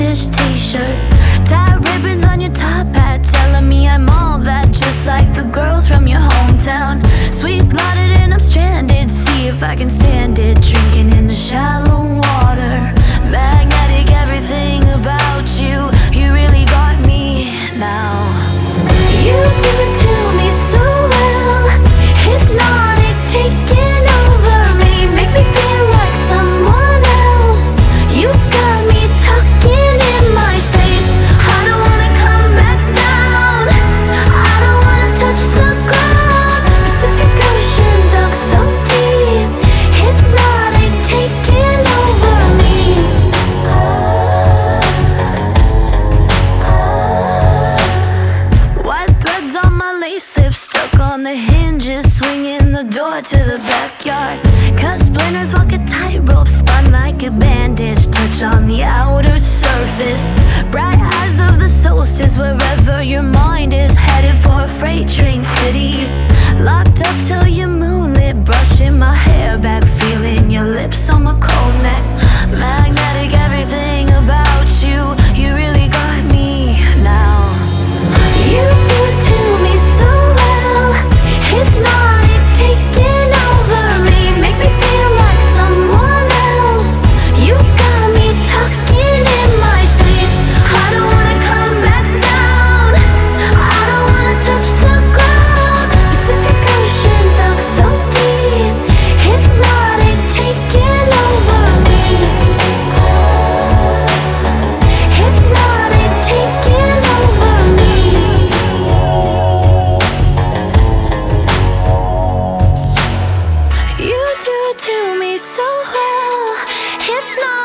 vintage t-shirt. Tie ribbons on your top hat, telling me I'm all that, just like the girls from your hometown. Sweet blooded and I'm stranded, see if I can stand it. Drinking in the shallow water, magnetic, everything about you. You really got me now. You do it to me so well, hypnotic, taking over me, make me feel like someone else. You got me talking in my sleep. I don't wanna come back down, I don't wanna touch the ground. Pacific Ocean dug so deep, hypnotic, taking over me. White threads on my lace lips, stuck on the hinges, swinging the door to the backyard. Cut splinters, walk a tightrope, spun like a bandage, touch on the outer surface. Bright eyes of the solstice, wherever your mind is, headed for a freight train city. Locked up till you're moonlit, brushing my hair back, feeling your lips on my cold neck. Magnetic, everything about you, you really got me now. You do it to me so well, hypnotic, taking over me, make me feel like someone else. You got me talking in my sleep. I don't wanna come back down, I don't wanna touch the ground. Pacific Ocean dug so deep, hypnotic, taking over me. Hypnotic, taking over me. You do it to me so well, hypnotic.